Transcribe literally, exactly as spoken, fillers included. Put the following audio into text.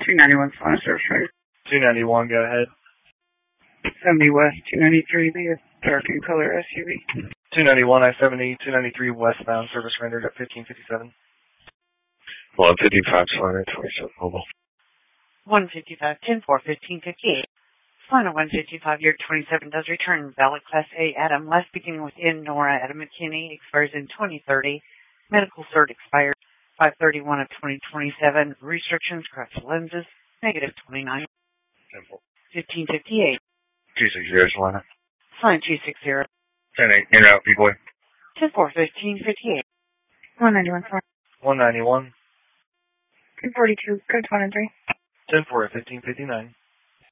two ninety-one Solana Service Rider. two ninety-one, go ahead. seventy West, two ninety-three, the dark in color S U V. two ninety-one, I seventy, two ninety-three westbound, service rendered at fifteen fifty-seven. one fifty-five Solana, twenty-seven mobile. one fifty-five, ten four, fifteen fifty-eight. Solana one fifty-five, year twenty-seven does return. Valid Class A Adam, last beginning within Nora Adam McKinney, expires in twenty thirty. Medical cert expires five thirty-one of twenty twenty-seven. Restrictions, correct lenses, negative twenty-nine. fifteen fifty-eight. two sixty Solana. Solana two sixty. ten eight, in and out, B-boy. ten four, fifteen fifty-eight. one ninety-one Solana. one ninety-one. ten forty-two, code twenty-three. ten four, fifteen fifty-nine.